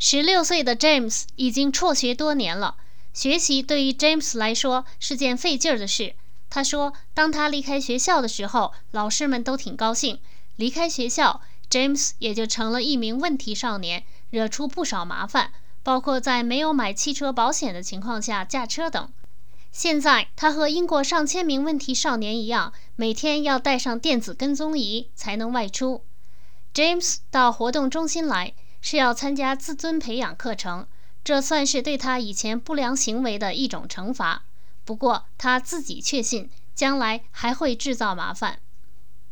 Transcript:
16岁的 James 已经辍学多年了，学习对于 James 来说是件费劲儿的事。他说，当他离开学校的时候，老师们都挺高兴。离开学校， James 也就成了一名问题少年，惹出不少麻烦，包括在没有买汽车保险的情况下驾车等。现在他和英国上千名问题少年一样，每天要带上电子跟踪仪才能外出。James 到活动中心来是要参加自尊培养课程，这算是对他以前不良行为的一种惩罚。不过他自己确信，将来还会制造麻烦。